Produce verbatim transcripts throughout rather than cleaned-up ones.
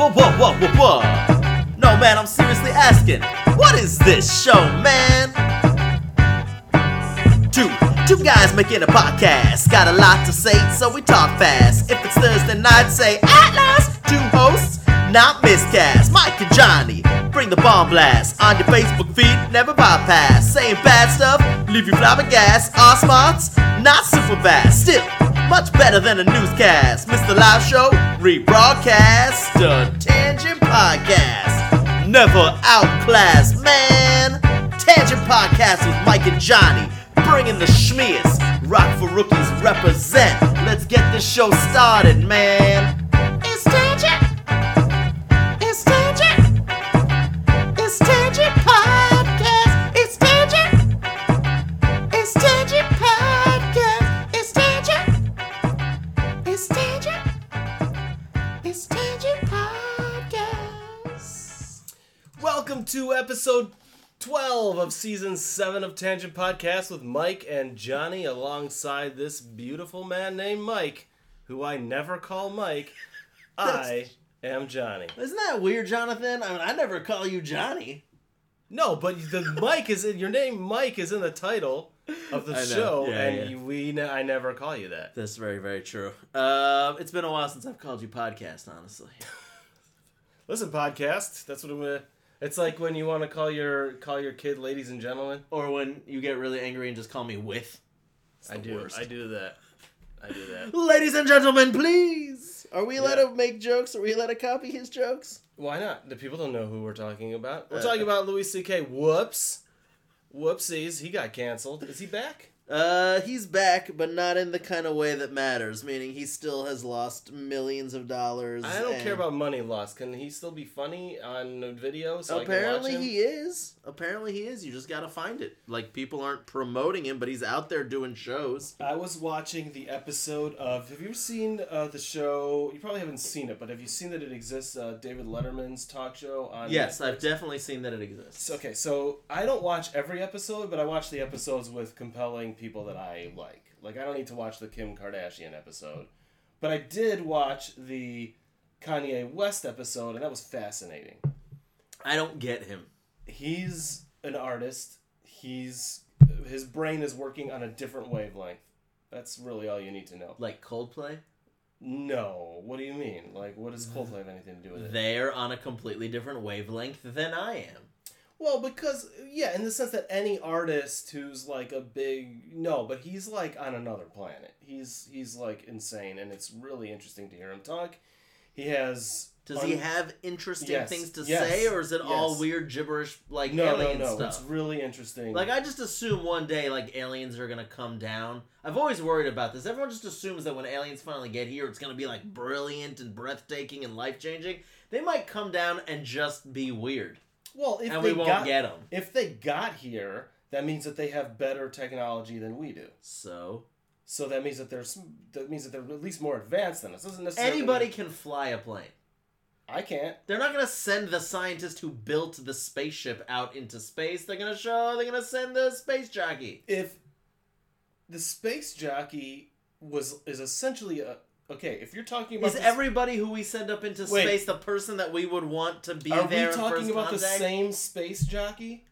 Whoa, whoa, whoa, whoa, whoa. No, man, I'm seriously asking. What is this show, man? Two, two guys making a podcast. Got a lot to say, so we talk fast. If it's Thursday night, say Atlas. Two hosts, not miscast. Mike and Johnny, bring the bomb blast. On your Facebook feed, never bypass. Saying bad stuff, leave you flabbergasted. Our smarts, not super fast. Still, much better than a newscast. Mister Live Show, rebroadcast. The Tangent Podcast. Never outclassed, man. Tangent Podcast with Mike and Johnny. Bringing the schmears. Rock for Rookies represent. Let's get this show started, man. It's Tangent. It's Tangent. It's Tangent Podcast. It's Tangent. It's Tangent Podcast. It's Tangent. It's Tangent. It's Tangent Podcast. Welcome to episode twelve of season seven of Tangent Podcast with Mike and Johnny alongside this beautiful man named Mike, who I never call Mike. I am Johnny. Isn't that weird, Jonathan? I mean, I never call you Johnny. No, but the Mike is in your name. Mike is in the title of the I know. show, Yeah, and yeah. you- we ne- I never call you that. That's very, very true. Uh, it's been a while since I've called you podcast, honestly. Listen, podcast. That's what I'm gonna. It's like when you want to call your call your kid "ladies and gentlemen." Or when you get really angry and just call me with. It's I the do. worst. I do that. I do that. Ladies and gentlemen, please! Are we allowed Yeah. to make jokes? Are we allowed to copy his jokes? Why not? The people don't know who we're talking about. We're Uh, talking about Louis C K. Whoops. Whoopsies. He got canceled. Is he back? Uh, he's back, but not in the kind of way that matters, meaning he still has lost millions of dollars. I don't and care about money loss. Can he still be funny on video so Apparently I can watch him? he is. Apparently he is. You just gotta find it. Like, people aren't promoting him, but he's out there doing shows. I was watching the episode of... Have you ever seen uh, the show... You probably haven't seen it, but have you seen that it exists? Uh, David Letterman's talk show on Yes, Netflix? I've definitely seen that it exists. Okay, so I don't watch every episode, but I watch the episodes with compelling people that I like. Like, I don't need to watch the Kim Kardashian episode. But I did watch the Kanye West episode, and that was fascinating. I don't get him. He's an artist. He's... His brain is working on a different wavelength. That's really all you need to know. Like Coldplay? No. What do you mean? Like, what does Coldplay have anything to do with it? They're on a completely different wavelength than I am. Well, because, yeah, in the sense that any artist who's, like, a big... No, but he's, like, on another planet. He's, he's like, insane, and it's really interesting to hear him talk. He has... Does un- he have interesting Yes, things to yes, say, or is it all yes. weird gibberish, like, No, no, alien no. stuff? It's really interesting. Like, I just assume one day, like, aliens are gonna come down. I've always worried about this. Everyone just assumes that when aliens finally get here, it's gonna be, like, brilliant and breathtaking and life-changing. They might come down and just be weird. Well, if and they we won't got, get them. If they got here, that means that they have better technology than we do. So? So that means that they're that means that they're at least more advanced than us. Doesn't necessarily Anybody can fly a plane. I can't. They're not gonna send the scientist who built the spaceship out into space. They're gonna show. They're gonna send the space jockey. If the space jockey was is essentially a okay, if you're talking about Is this, everybody who we send up into Wait. space the person that we would want to be are there we in talking first about the contact? same space jockey?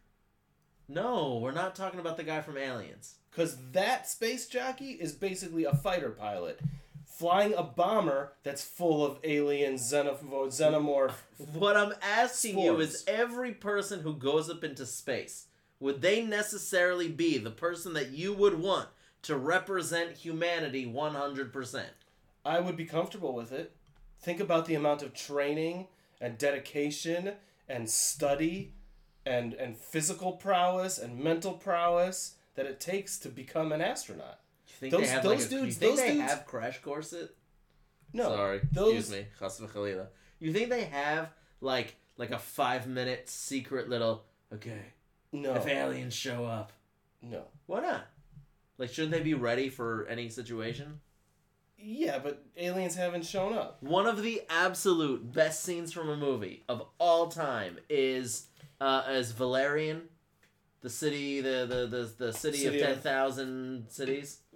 No, we're not talking about the guy from Aliens. Because that space jockey is basically a fighter pilot flying a bomber that's full of alien xenoph- xenomorph. What I'm asking you Spores. is every person who goes up into space, would they necessarily be the person that you would want to represent humanity one hundred percent? I would be comfortable with it. Think about the amount of training and dedication and study and and physical prowess and mental prowess that it takes to become an astronaut. You think Those- they have those like a, dudes- you think those they dudes- have crash course it? No, Sorry, those, excuse me. Chas v'chalila. You think they have like like a five minute secret little okay, No, if aliens show up. no. Why not? Like, shouldn't they be ready for any situation? Yeah, but aliens haven't shown up. One of the absolute best scenes from a movie of all time is uh, as Valerian, the city, the the the, the city, City of of- ten thousand cities.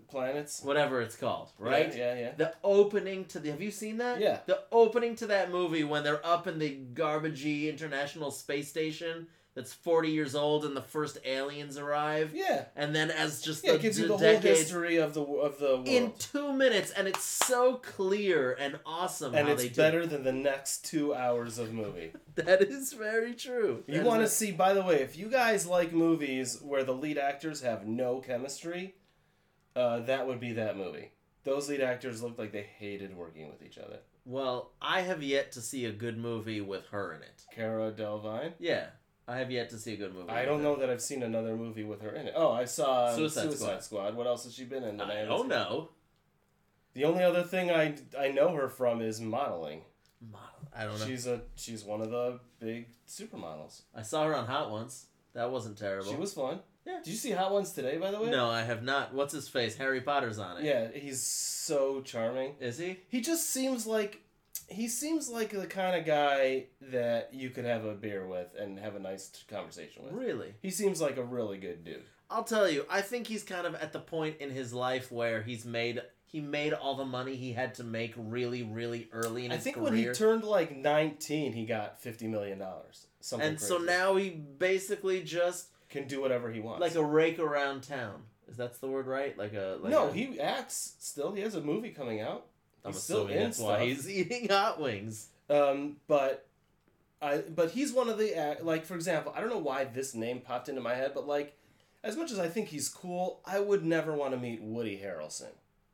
planets. Whatever it's called, right? Yeah, yeah, yeah. The opening to the... Have you seen that? Yeah. The opening to that movie when they're up in the garbagey International Space Station that's forty years old and the first aliens arrive. Yeah. And then as just yeah, the it gives you d- the decades, whole history of the of the world. in two minutes, and it's so clear and awesome and how it's they do better than the next two hours of movie. That is very true. You want to see, by the way, if you guys like movies where the lead actors have no chemistry, uh, that would be that movie. Those lead actors looked like they hated working with each other. Well, I have yet to see a good movie with her in it. Cara Delevingne? Yeah. I have yet to see a good movie. I don't know that I've seen another movie with her in it. Oh, I saw Suicide Suicide, Squad. Squad. What else has she been in? that I haven't don't seen? know. The only other thing I, I know her from is modeling. Model. I don't know. She's a she's one of the big supermodels. I saw her on Hot Ones. That wasn't terrible. She was fun. Yeah. Did you see Hot Ones today, by the way? No, I have not. What's his face? Harry Potter's on it. Yeah, he's so charming. Is he? He just seems like he seems like the kind of guy that you could have a beer with and have a nice conversation with. Really? He seems like a really good dude. I'll tell you, I think he's kind of at the point in his life where he's made he made all the money he had to make really, really early in I his think career. when he turned like nineteen, he got fifty million dollars. Something and crazy. so now he basically just can do whatever he wants. like a rake around town. Is that the word right? Like a like no, a, he acts still. He has a movie coming out. I'm He's still assuming in that's why stuff. he's eating hot wings. Um, but I but he's one of the act- like for example, I don't know why this name popped into my head, but like as much as I think he's cool, I would never want to meet Woody Harrelson.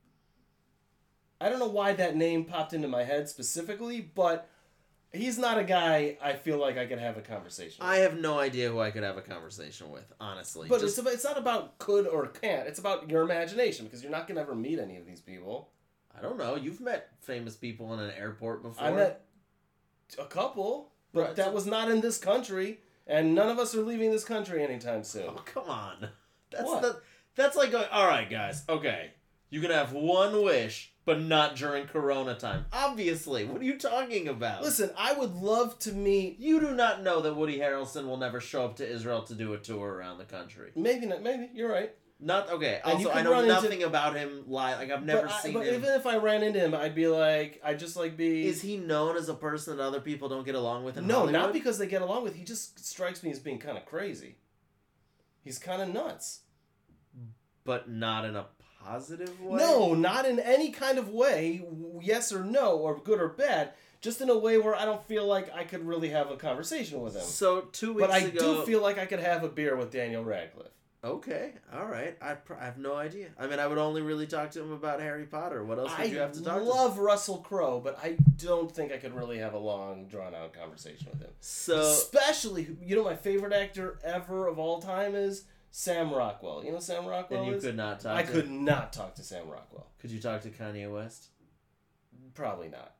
I don't know why that name popped into my head specifically, but he's not a guy I feel like I could have a conversation with. I have no idea who I could have a conversation with, honestly. But Just, it's about, it's not about could or can't. It's about your imagination because you're not going to ever meet any of these people. I don't know. You've met famous people in an airport before. I met a couple, but Right, that so- was not in this country, and none of us are leaving this country anytime soon. Oh, come on. That's What? the that's like going, all right, guys. Okay. You can have one wish, but not during Corona time. Obviously. What are you talking about? Listen, I would love to meet. You do not know that Woody Harrelson will never show up to Israel to do a tour around the country. Maybe not. Maybe you're right. Not okay. And you Also, I could know run into- nothing about him live. Like I've never but I- seen but him. even if I ran into him, I'd be like, I'd just like be. Is he known as a person that other people don't get along with in no, Hollywood? not because they get along with. He just strikes me as being kind of crazy. He's kind of nuts. But not in a positive way. No, not in any kind of way. w- Yes or no, or good or bad. Just in a way where I don't feel like I could really have a conversation with him. So two weeks But I ago, do feel like I could have a beer with Daniel Radcliffe. okay, all right. I, pr- I have no idea. I mean, I would only really talk to him about Harry Potter. What else would I you have to talk to? love Russell Crowe, but I don't think I could really have a long, drawn-out conversation with him. So Especially, you know, my favorite actor ever of all time is Sam Rockwell. You know who Sam Rockwell and you is? could not talk. I to could not talk to Sam Rockwell. Could you talk to Kanye West? Probably not.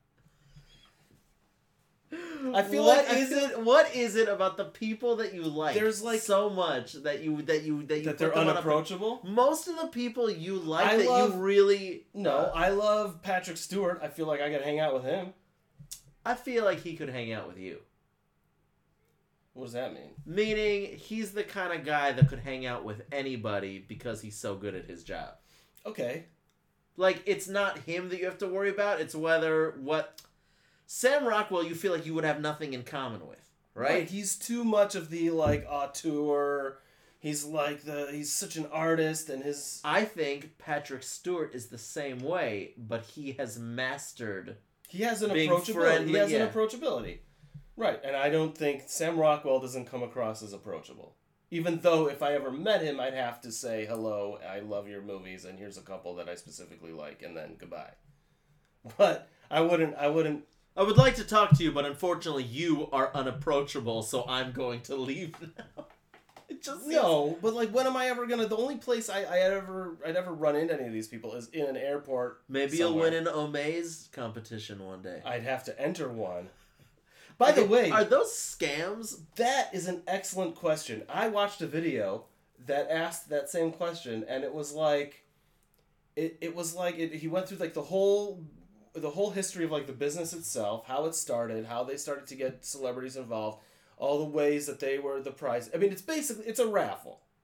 I feel What like I is feel- it? What is it about the people that you like? There's, like- so much that you that you that you that put they're them on a- unapproachable. Most of the people you like I that love- you really No, uh, I love Patrick Stewart. I feel like I could hang out with him. I feel like he could hang out with you. What does that mean? Meaning he's the kind of guy that could hang out with anybody because he's so good at his job. Okay. Like, it's not him that you have to worry about. It's whether what... Sam Rockwell, you feel like you would have nothing in common with, right? He's too much of the, like, auteur. He's like the... He's such an artist and his... I think Patrick Stewart is the same way, but he has mastered... He has an being approachability. friendly, he has yeah. an approachability. Right, and I don't think Sam Rockwell doesn't come across as approachable. Even though if I ever met him, I'd have to say, hello, I love your movies, and here's a couple that I specifically like, and then goodbye. But I wouldn't, I wouldn't... I would like to talk to you, but unfortunately you are unapproachable, so I'm going to leave now. It just seems- No, but like, when am I ever gonna... The only place I, I ever, I'd ever run into any of these people is in an airport. Maybe somewhere. you'll win an Omaze competition one day. I'd have to enter one. By the way... Are those scams? That is an excellent question. I watched a video that asked that same question, and it was like, it, it was like it, he went through like the whole the whole history of like the business itself, how it started, how they started to get celebrities involved, all the ways that they were the prize. I mean, it's basically it's a raffle.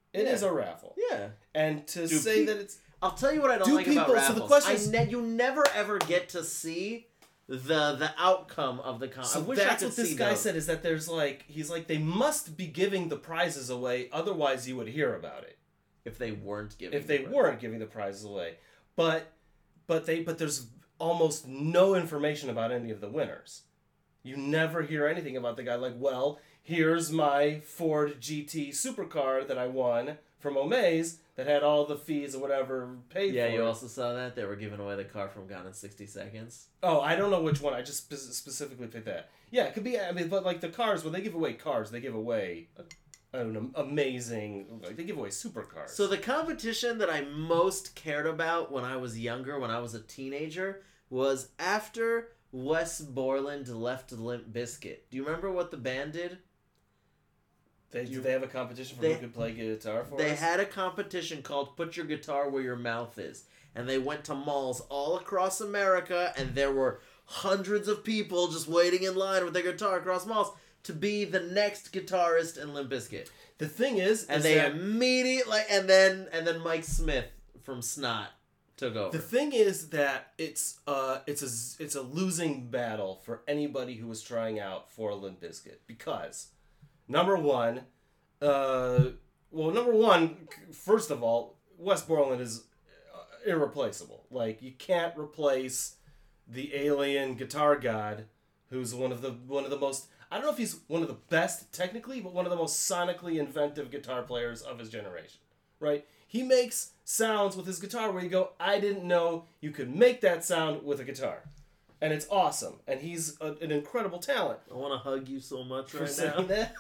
It Yeah. is a raffle. Yeah. And to Do say pe- that it's... I'll tell you what I don't Do like people- about so raffles. the question I is- ne- you never ever get to see the the outcome of the con. So I wish that's I could what this see guy those. said, is that there's like... He's like, they must be giving the prizes away, otherwise you would hear about it. If they weren't giving. If they the- weren't giving the prizes away. But but they but there's almost no information about any of the winners. You never hear anything about the guy like, well, here's my Ford G T supercar that I won from Omaze that had all the fees or whatever paid Yeah, for. you it. also saw that they were giving away the car from Gone in sixty Seconds. Oh, I don't know which one. I just spe- specifically picked that. Yeah, it could be. I mean, but like the cars, when they give away cars, they give away a, an amazing. Like they give away supercars. So the competition that I most cared about when I was younger, when I was a teenager, was after Wes Borland left Limp Bizkit. Do you remember what the band did? they you- do they have a competition for they- who could play guitar for They us? had a competition called Put Your Guitar Where Your Mouth Is. And they went to malls all across America, and there were hundreds of people just waiting in line with their guitar across malls to be the next guitarist in Limp Bizkit. The thing is, And is they that immediately, and then and then Mike Smith from Snot took over. the thing is that it's uh it's a it's a losing battle for anybody who was trying out for Limp Bizkit, because number one, uh, well, number one, first of all, Wes Borland is uh, irreplaceable. Like you can't replace the alien guitar god, who's one of the one of the most. I don't know if he's one of the best technically, but one of the most sonically inventive guitar players of his generation, right? He makes sounds with his guitar where you go, I didn't know you could make that sound with a guitar. And it's awesome. And he's a, an incredible talent. I want to hug you so much For right saying now. that.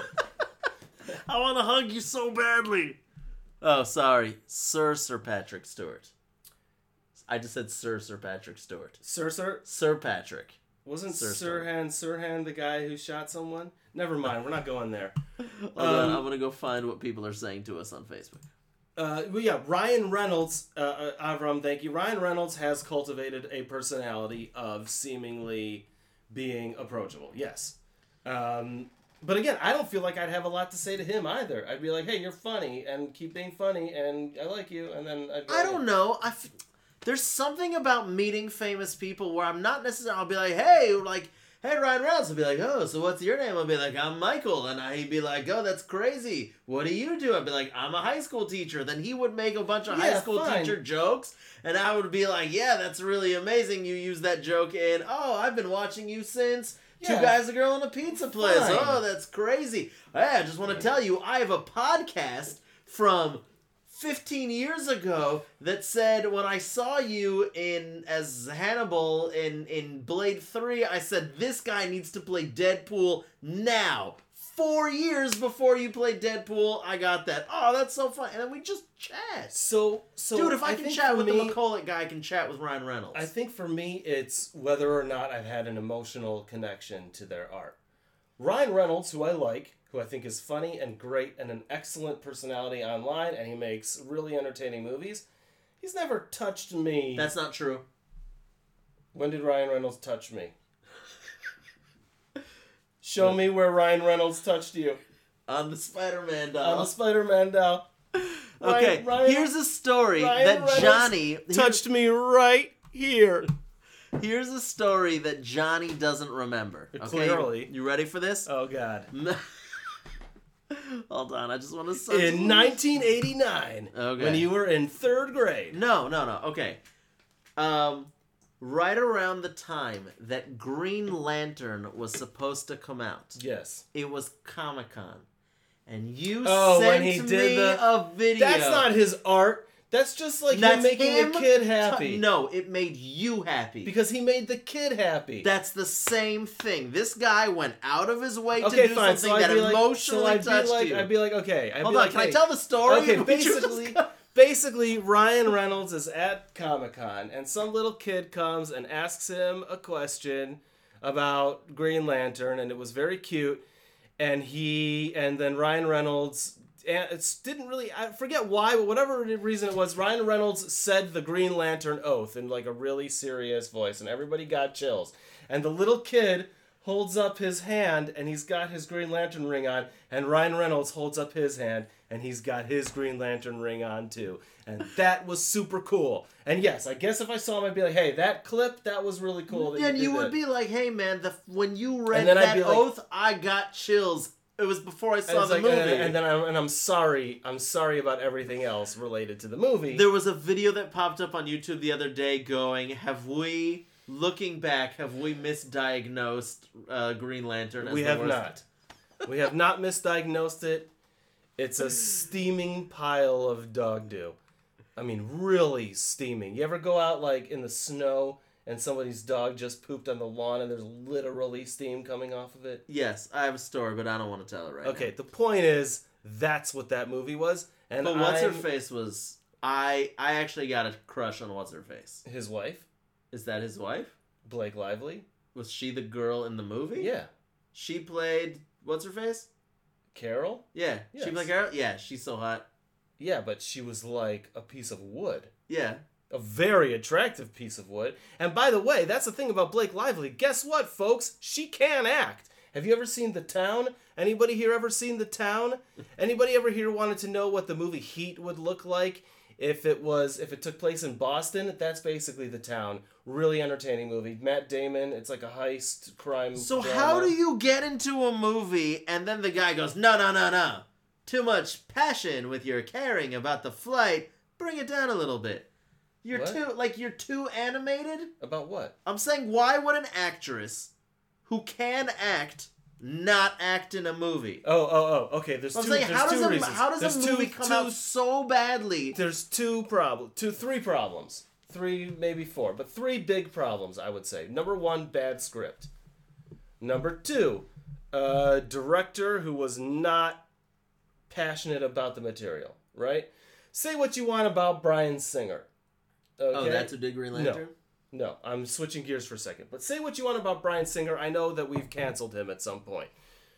I want to hug you so badly. Oh, sorry. Sir Sir Patrick Stewart. I just said Sir Sir Patrick Stewart. Sir, sir, Sir Patrick. wasn't Sir Sirhan Sirhan the guy who shot someone? Never mind, we're not going there. Hold on, Um, I'm going to go find what people are saying to us on Facebook. Uh, well, yeah, Ryan Reynolds, uh, uh, Avram, thank you. Ryan Reynolds has cultivated a personality of seemingly being approachable. Yes. Um, but again, I don't feel like I'd have a lot to say to him either. I'd be like, hey, you're funny, and keep being funny, and I like you, and then I'd go, I don't know. I f- There's something about meeting famous people where I'm not necessarily, I'll be like, hey, like, hey, Ryan Reynolds. I'll be like, oh, so what's your name? I'll be like, I'm Michael. And I, he'd be like, oh, that's crazy. What do you do? I'd be like, I'm a high school teacher. Then he would make a bunch of Yeah, high school fine. teacher jokes. And I would be like, yeah, that's really amazing. You use that joke in, oh, I've been watching you since Two Yeah. Guys, a Girl, and a Pizza Place. Fine. Oh, that's crazy. Hey, I just want to tell you, I have a podcast from fifteen years ago that said when I saw you in as Hannibal in, in Blade three, I said, this guy needs to play Deadpool now. Four years before you played Deadpool, I got that. Oh, that's so fun. And then we just chat. So, so Dude, if I, can think chat for with me, the McCulloch guy, I can chat with Ryan Reynolds. I think for me, it's whether or not I've had an emotional connection to their art. Ryan Reynolds, who I like, who I think is funny and great and an excellent personality online, and he makes really entertaining movies, he's never touched me. That's not true. When did Ryan Reynolds touch me? Show me where Ryan Reynolds touched you. On the Spider-Man On doll. the Spider-Man doll. Okay, Ryan- Ryan- here's a story Ryan that Reynolds Johnny... touched me right here. Here's a story that Johnny doesn't remember. Okay, Clearly. You, you ready for this? Oh, God. Hold on, I just want to say... In nineteen eighty-nine, Okay. when you were in third grade. No, no, no. Okay. Um, right around the time that Green Lantern was supposed to come out, Yes. it was Comic-Con. And you Oh, sent when he me did the- a video. That's not his art. That's just like That's him making him a kid t- happy. no, it made you happy. Because he made the kid happy. That's the same thing. This guy went out of his way okay, to do fine. something So I'd that be like, emotionally so I'd touched be like, you. I'd be like, okay. I'd Hold be on, like, can hey. I tell the story? Okay, Would you just basically, go- basically, Ryan Reynolds is at Comic-Con, and some little kid comes and asks him a question about Green Lantern, and it was very cute. And he, and then Ryan Reynolds, and it didn't really, I forget why, but whatever reason it was, Ryan Reynolds said the Green Lantern oath in like a really serious voice, and everybody got chills. And the little kid holds up his hand, and he's got his Green Lantern ring on, and Ryan Reynolds holds up his hand, and he's got his Green Lantern ring on too. And that was super cool. And yes, I guess if I saw him, I'd be like, hey, that clip, that was really cool. That and you, you did would that. be like, hey man, the when you read And then I'd that be like- oath, I got chills. It was before I And saw it's the like, movie. and, and then I'm, and I'm sorry. I'm sorry about everything else related to the movie. There was a video that popped up on YouTube the other day going, have we, looking back, have we misdiagnosed uh, Green Lantern as we the have worst? not. We have not misdiagnosed it. It's a steaming pile of dog do. I mean, really steaming. You ever go out, like, in the snow and somebody's dog just pooped on the lawn and there's literally steam coming off of it? Yes, I have a story, but I don't want to tell it right Okay, now. the point is, that's what that movie was. And But What's-Her-Face I'm- face was... I I actually got a crush on What's-Her-Face. His wife, Is that his wife? Blake Lively. Was she the girl in the movie? Yeah. She played... What's-Her-Face? Carol? Yeah. Yes. She played Carol? Yeah, she's so hot. Yeah, but she was like a piece of wood. Yeah. A very attractive piece of wood. And by the way, that's the thing about Blake Lively. Guess what, folks? She can act. Have you ever seen The Town? Anybody here ever seen The Town? Anybody ever here wanted to know what the movie Heat would look like if it was if it took place in Boston? That's basically The Town. Really entertaining movie. Matt Damon. It's like a heist crime. So drama. how do you get into a movie and then the guy goes, no, no, no, no. Too much passion with your caring about the flight. Bring it down a little bit. You're What? too, like, you're too animated? About what? I'm saying, why would an actress who can act not act in a movie? Oh, oh, oh. Okay, there's I'm two, saying, there's how two does a, reasons. how does There's a two- movie come two- out so badly? There's two problems, two, three problems, three, maybe four, but three big problems, I would say. Number one, bad script. Number two, a director who was not passionate about the material, right? Say what you want about Bryan Singer. Okay? Oh, that's a big Green Lantern? No, I'm switching gears for a second. But say what you want about Bryan Singer. I know that we've canceled him at some point.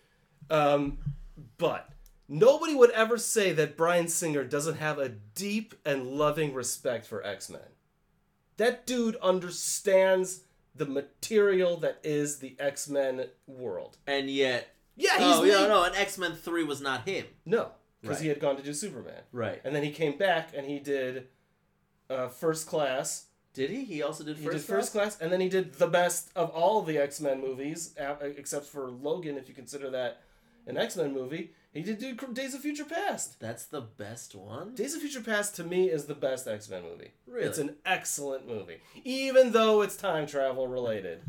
Um, but nobody would ever say that Bryan Singer doesn't have a deep and loving respect for X-Men. That dude understands the material that is the X-Men world. And yet... Yeah, he's Oh, yeah, the- no, and X-Men three was not him. No, because Right. he had gone to do Superman. Right. And then he came back and he did uh, First Class. Did he? He also did He First did First Class, and then he did the best of all the X-Men movies, uh, except for Logan, if you consider that an X-Men movie. He did do Days of Future Past. That's the best one? Days of Future Past, to me, is the best X-Men movie. Really? It's an excellent movie, even though it's time travel related.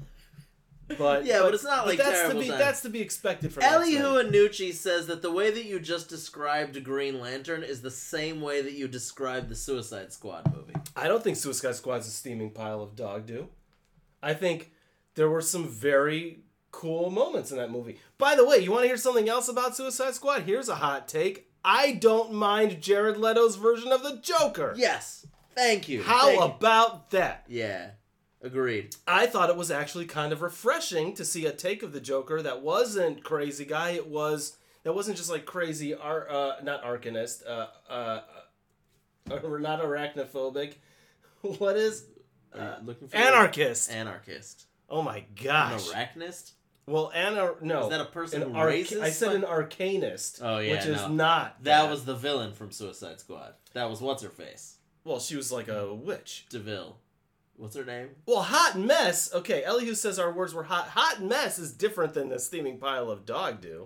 But Yeah, but it's not like that's terrible to be time. that's to be expected from Elihu X-Men. Anucci says that the way that you just described Green Lantern is the same way that you described the Suicide Squad movie. I don't think Suicide Squad's a steaming pile of dog do. I think there were some very cool moments in that movie. By the way, you want to hear something else about Suicide Squad? Here's a hot take. I don't mind Jared Leto's version of the Joker. Yes. Thank you. How Thank you. about that? Yeah. Agreed. I thought it was actually kind of refreshing to see a take of the Joker that wasn't crazy guy. It was that wasn't just like crazy ar- uh not arcanist, uh uh, uh or not arachnophobic. What is Are you looking for anarchist? Anarchist. Oh my An gosh. arachnist? Well, anar no. Is that a person an who arca- raises I said fun- an arcanist. Oh, yeah, which is no. not That was the villain from Suicide Squad. That was what's her face? well, she was like a witch. DeVille. What's her name? Well, hot mess. Okay, Elihu says our words were hot. Hot mess is different than the steaming pile of dog do.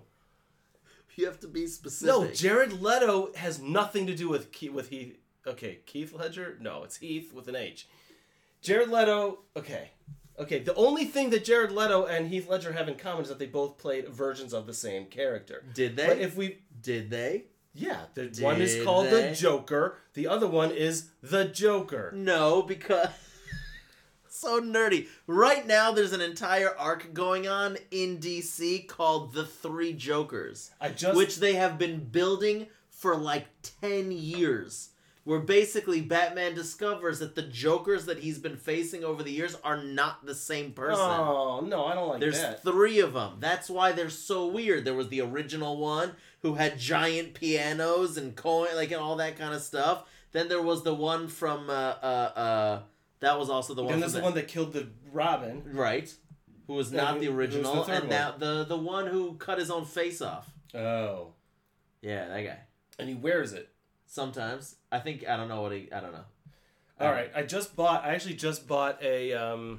You have to be specific. No, Jared Leto has nothing to do with Keith, with Heath. Okay, Keith Ledger? No, it's Heath with an H. Jared Leto, okay. Okay, the only thing that Jared Leto and Heath Ledger have in common is that they both played versions of the same character. Did they? But if we... Did they? Yeah, the one is Did called they? the Joker. The other one is the Joker. No, because... So nerdy. Right now, there's an entire arc going on in D C called The Three Jokers. I just... Which they have been building for like ten years. Where basically Batman discovers that the Jokers that he's been facing over the years are not the same person. Oh, no, I don't like There's that. three of them. That's why they're so weird. There was the original one who had giant pianos and coin, like and all that kind of stuff. Then there was the one from uh uh uh that was also the one And from there's the the, one that killed the Robin. right, who was Yeah, not who- the who's the original, third and one? now the the one who cut his own face off. Oh. Yeah, that guy. And he wears it. Sometimes. I think, I don't know what he, I don't know. All right, I just bought, I actually just bought a, um,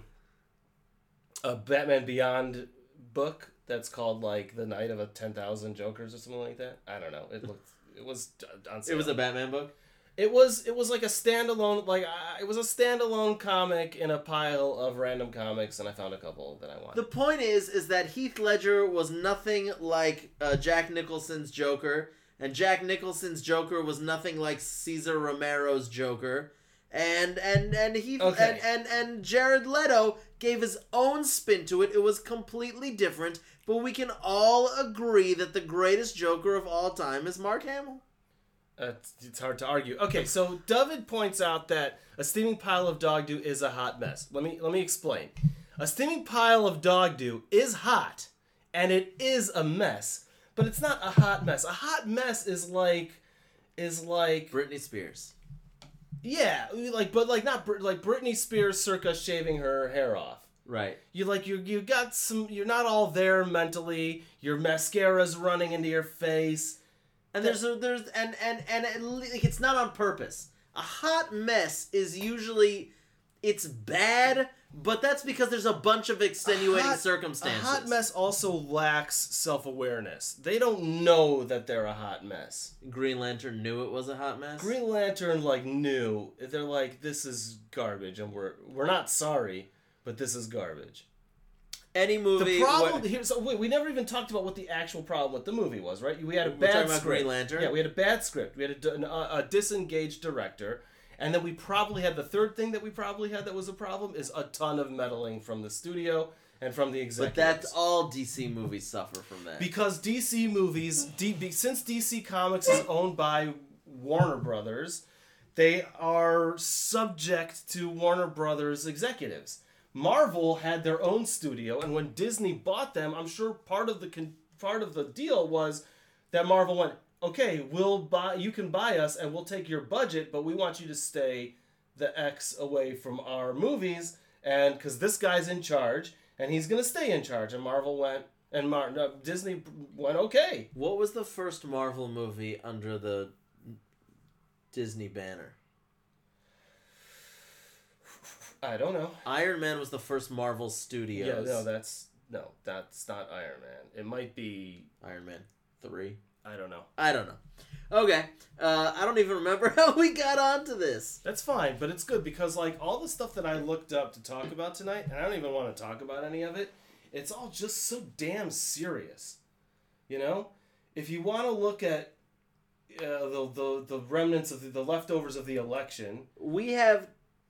a Batman Beyond book that's called, like, The Night of a ten thousand Jokers or something like that. I don't know. It looked, it was on sale. It was a Batman book? It was, it was like a standalone, like, uh, it was a standalone comic in a pile of random comics, and I found a couple that I wanted. The point is, is that Heath Ledger was nothing like uh, Jack Nicholson's Joker, and Jack Nicholson's Joker was nothing like Cesar Romero's Joker. And and and he okay. and, and and Jared Leto gave his own spin to it. It was completely different, but we can all agree that the greatest Joker of all time is Mark Hamill. Uh, it's hard to argue. Okay, so David points out that a steaming pile of dog do is a hot mess. Let me let me explain. A steaming pile of dog do is hot, and it is a mess, but it's not a hot mess. A hot mess is like is like Britney Spears. Yeah, like, but like not like Britney Spears circa shaving her hair off. Right. You like you you got some. You're not all there mentally. Your mascara's running into your face, and there's a, there's and and and it, like, it's not on purpose. A hot mess is usually it's bad, but that's because there's a bunch of extenuating a hot, circumstances. A hot mess also lacks self-awareness. They don't know that they're a hot mess. Green Lantern knew it was a hot mess? Green Lantern, like, knew. They're like, this is garbage, and we're we're not sorry, but this is garbage. Any movie... The problem... What, here, so wait, we never even talked about what the actual problem with the movie was, right? We had a we're bad talking script. about Green Lantern? Yeah, we had a bad script. We had a, a, a disengaged director. And then we probably had the third thing that we probably had that was a problem is a ton of meddling from the studio and from the executives. But that's all D C movies suffer from that. Because D C movies, D, since D C Comics is owned by Warner Brothers, they are subject to Warner Brothers executives. Marvel had their own studio, and when Disney bought them, I'm sure part of the con- part of the deal was that Marvel went, okay, we'll buy. You can buy us, and we'll take your budget, but we want you to stay the X away from our movies, and because this guy's in charge, and he's gonna stay in charge. And Marvel went, and Mar- no, Disney went, okay. What was the first Marvel movie under the Disney banner? I don't know. Iron Man was the first Marvel Studios. Yeah, no, that's no, that's not Iron Man. It might be Iron Man three. I don't know. I don't know. Okay. Uh, I don't even remember how we got onto this. That's fine, but it's good because, like, all the stuff that I looked up to talk about tonight, and I don't even want to talk about any of it, it's all just so damn serious. You know? If you want to look at uh, the, the the remnants of the, the leftovers of the election... We have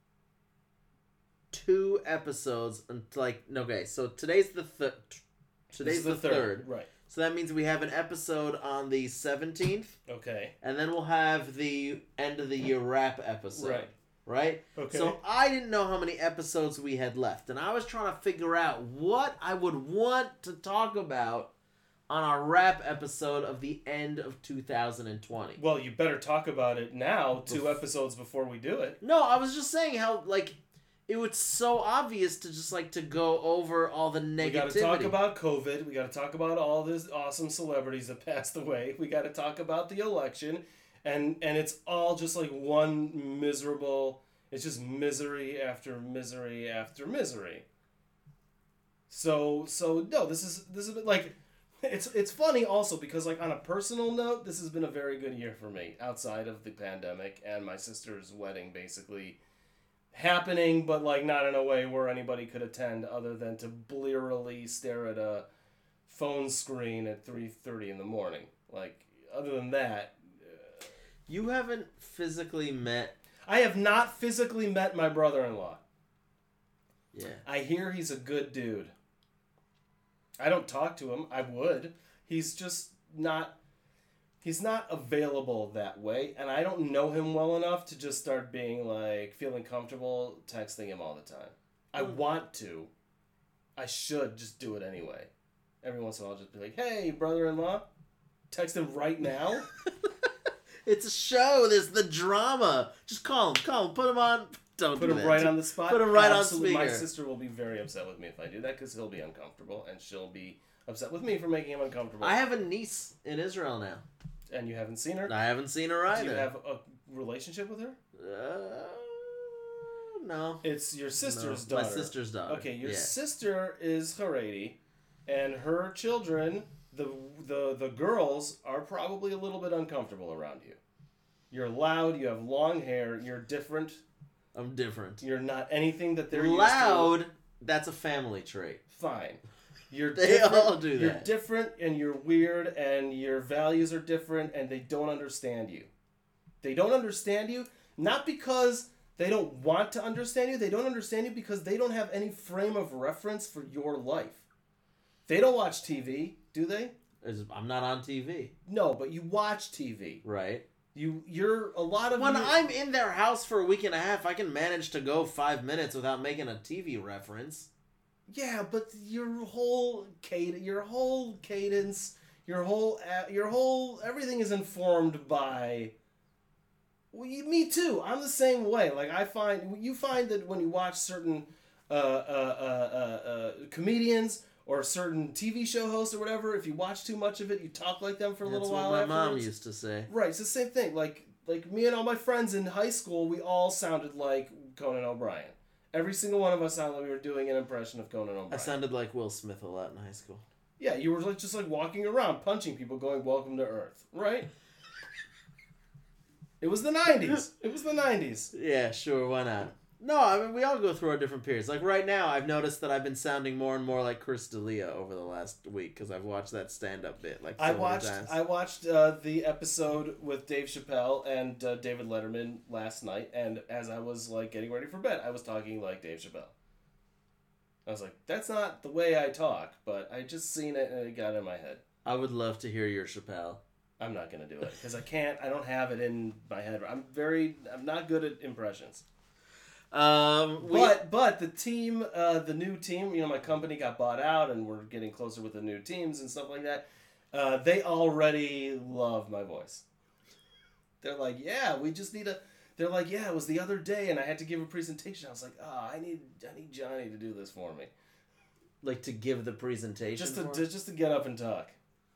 two episodes, until, like, okay, so today's the, th- today's the, the third. third. Right. So that means we have an episode on the seventeenth. Okay. And then we'll have the end of the year wrap episode. Right. Right? Okay. So I didn't know how many episodes we had left. And I was trying to figure out what I would want to talk about on our wrap episode of the end of two thousand twenty. Well, you better talk about it now, two Bef- episodes before we do it. No, I was just saying how, like... It was so obvious to just like to go over all the negativity. We got to talk about COVID. We got to talk about all these awesome celebrities that passed away. We got to talk about the election, and and it's all just like one miserable. It's just misery after misery after misery. So so no, this is this is like, it's it's funny also because like on a personal note, this has been a very good year for me outside of the pandemic and my sister's wedding basically happening, but like not in a way where anybody could attend other than to blearily stare at a phone screen at three thirty in the morning. Like, other than that... Uh, you haven't physically met... I have not physically met my brother-in-law. Yeah. I hear he's a good dude. I don't talk to him. I would. He's just not... He's not available that way, and I don't know him well enough to just start being, like, feeling comfortable texting him all the time. I mm. want to. I should just do it anyway. Every once in a while, I'll just be like, hey, brother-in-law, text him right now. It's a show. There's the drama. Just call him. Call him. Put him on. Don't Put do him that. right on the spot. Put him right Absolutely. on speaker. My sister will be very upset with me if I do that because he'll be uncomfortable, and she'll be upset with me for making him uncomfortable. I have a niece in Israel now. And you haven't seen her? I haven't seen her either. Do you have a relationship with her? Uh, no. It's your sister's no, daughter. My sister's daughter. Okay, your yeah. sister is Haredi, and her children, the the the girls, are probably a little bit uncomfortable around you. You're loud. You have long hair. You're different. I'm different. You're not anything that they're loud. Used to. That's a family trait. Fine. You're they different. all do that. You're different, and you're weird, and your values are different, and they don't understand you. They don't understand you not because they don't want to understand you. They don't understand you because they don't have any frame of reference for your life. They don't watch T V, do they? I'm not on T V. No, but you watch T V. Right. You, you're a lot of... When you, I'm in their house for a week and a half, I can manage to go five minutes without making a T V reference. Yeah, but your whole cadence, your whole cadence, your whole, your whole, everything is informed by... Well, you, me too. I'm the same way. Like, I find... You find that when you watch certain uh, uh, uh, uh, uh, comedians... or certain T V show hosts or whatever, if you watch too much of it, you talk like them for a That's little while what my afterwards. mom used to say. Right, it's the same thing. Like, like me and all my friends in high school, we all sounded like Conan O'Brien. Every single one of us sounded like we were doing an impression of Conan O'Brien. I sounded like Will Smith a lot in high school. Yeah, you were like just like walking around, punching people, going, "Welcome to Earth," right? It was the nineties. It was the nineties. Yeah, sure, why not? No, I mean, we all go through our different periods. Like, right now, I've noticed that I've been sounding more and more like Chris D'Elia over the last week, because I've watched that stand-up bit, like, so I many watched times. I watched uh, the episode with Dave Chappelle and uh, David Letterman last night, and as I was, like, getting ready for bed, I was talking like Dave Chappelle. I was like, that's not the way I talk, but I just seen it, and it got in my head. I would love to hear your Chappelle. I'm not going to do it, because I can't, I don't have it in my head. I'm very, I'm not good at impressions. Um, we... But but the team, uh, the new team, you know, my company got bought out, and we're getting closer with the new teams and stuff like that. Uh, they already love my voice. They're like, yeah, we just need a. They're like, yeah, it was the other day, and I had to give a presentation. I was like, oh, I need I need Johnny to do this for me, like to give the presentation. just to, for to just to get up and talk.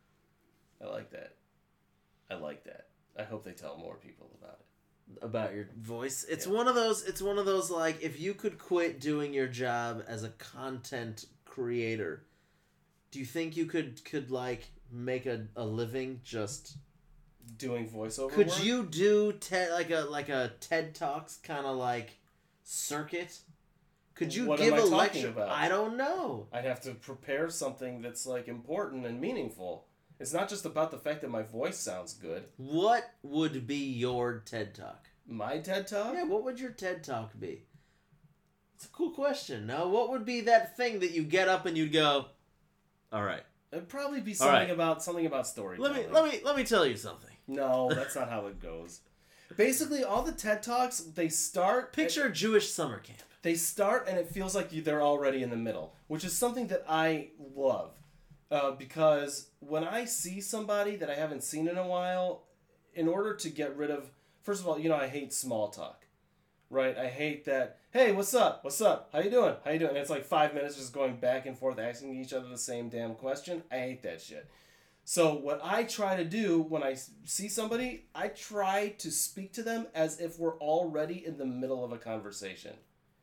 I like that. I like that. I hope they tell more people about it. About your voice. It's Yeah. one of those it's one of those like, if you could quit doing your job as a content creator, do you think you could could like make a, a living just doing voiceover could work? you do TED like a like a TED Talks kind of like circuit? Could you What give am I a talking lecture? about? I don't know. I'd have to prepare something that's like important and meaningful. It's not just about the fact that my voice sounds good. What would be your TED Talk? My TED Talk? Yeah, what would your TED Talk be? It's a cool question. No, what would be that thing that you get up and you'd go, all right. It'd probably be something right. about something about storytelling. Let me let me let me tell you something. No, that's not how it goes. Basically, all the TED Talks, they start Picture a Jewish summer camp. They start and it feels like you, they're already in the middle, which is something that I love. Uh, because when I see somebody that I haven't seen in a while, in order to get rid of, first of all, you know, I hate small talk, right? I hate that, hey, what's up? What's up? How you doing? How you doing? And it's like five minutes just going back and forth, asking each other the same damn question. I hate that shit. So what I try to do when I see somebody, I try to speak to them as if we're already in the middle of a conversation.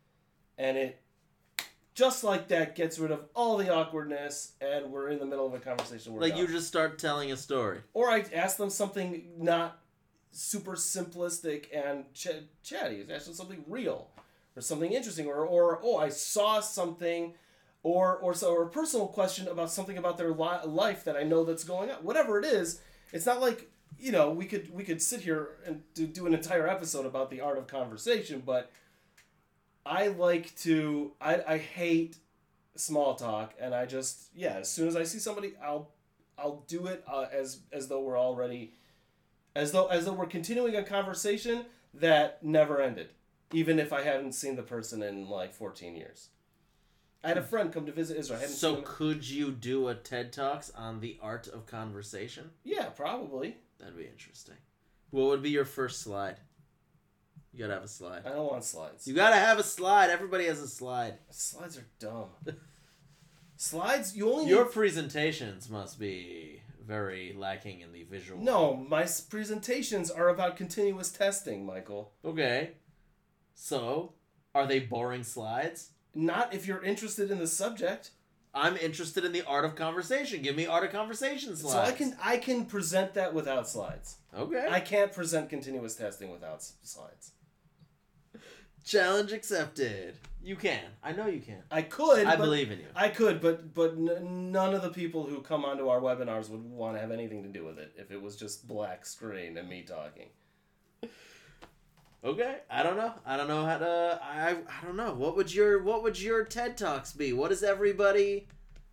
And it, just like that, gets rid of all the awkwardness, and we're in the middle of a conversation. We're Like done. you just start telling a story. Or I ask them something not super simplistic and ch- chatty. I ask them something real, or something interesting, or or oh, I saw something, or or so or a personal question about something about their li- life that I know that's going on. Whatever it is, it's not like, you know, we could we could sit here and do, do an entire episode about the art of conversation, but I like to, I, I hate small talk, and I just, yeah, as soon as I see somebody, I'll I'll do it uh, as as though we're already, as though as though we're continuing a conversation that never ended, even if I haven't seen the person in like fourteen years. I had a friend come to visit Israel. I hadn't So seen him. could you do a TED Talks on the art of conversation? Yeah, probably. That'd be interesting. What would be your first slide? You gotta have a slide. I don't want slides. You gotta have a slide. Everybody has a slide. Slides are dumb. Slides, you only Your need... presentations must be very lacking in the visual. No, my s- presentations are about continuous testing, Michael. Okay. So, are they boring slides? Not if you're interested in the subject. I'm interested in the art of conversation. Give me art of conversation slides. So I can I can present that without slides. Okay. I can't present continuous testing without s- slides. Challenge accepted. You can. I know you can. I could. I but- believe in you. I could, but but n- none of the people who come onto our webinars would want to have anything to do with it if it was just black screen and me talking. Okay. I don't know. I don't know how to. I I don't know. What would your What would your TED Talks be? What does everybody?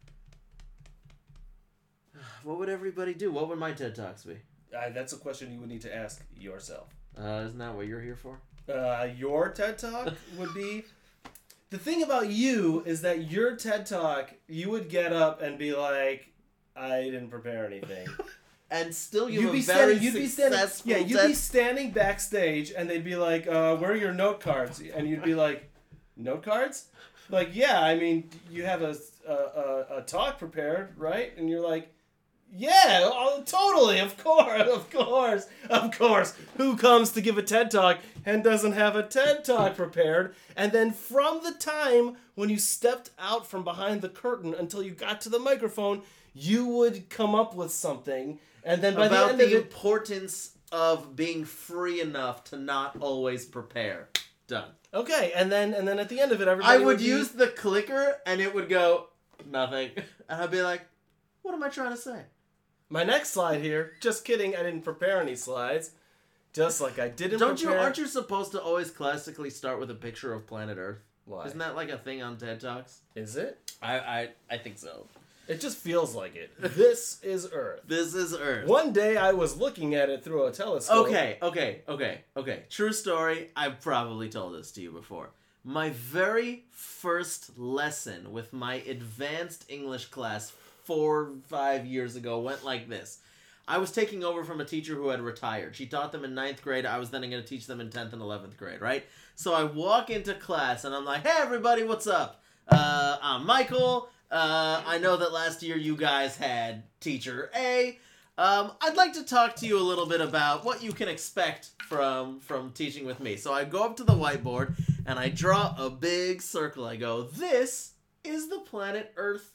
What would everybody do? What would my TED Talks be? Uh, that's a question you would need to ask yourself. Uh, isn't that what you're here for? Uh, your TED Talk would be... The thing about you is that your TED Talk, you would get up and be like, I didn't prepare anything. And still, you You'd have be a very standing, you'd be standing, successful yeah, you'd TED- be standing backstage, and they'd be like, uh, "Where are your note cards?" And you'd be like, "Note cards?" Like, yeah, I mean, you have a a, a, a talk prepared, right? And you're like, "Yeah, oh, totally, of course, of course, of course." Who comes to give a TED Talk and doesn't have a TED Talk prepared? And then from the time when you stepped out from behind the curtain until you got to the microphone, you would come up with something. And then by about the end the of it, importance of being free enough to not always prepare. Done. okay, and then and then at the end of it, everybody I would be- use the clicker and it would go nothing, and I'd be like, "What am I trying to say?" my next slide here. Just kidding, I didn't prepare any slides. Just like I didn't. Don't you? prepare... Aren't you supposed to always classically start with a picture of planet Earth? Why? Isn't that like a thing on TED Talks? Is it? I I, I think so. It just feels like it. This is Earth. This is Earth. One day I was looking at it through a telescope. Okay, okay, okay, okay. True story. I've probably told this to you before. My very first lesson with my advanced English class four, five years ago went like this. I was taking over from a teacher who had retired. She taught them in ninth grade. I was then going to teach them in tenth and eleventh grade, right? So I walk into class and I'm like, "Hey, everybody, what's up? Uh, I'm Michael. Uh, I know that last year you guys had teacher A. Um, I'd like to talk to you a little bit about what you can expect from from teaching with me." So I go up to the whiteboard and I draw a big circle. I go, "This is the planet Earth.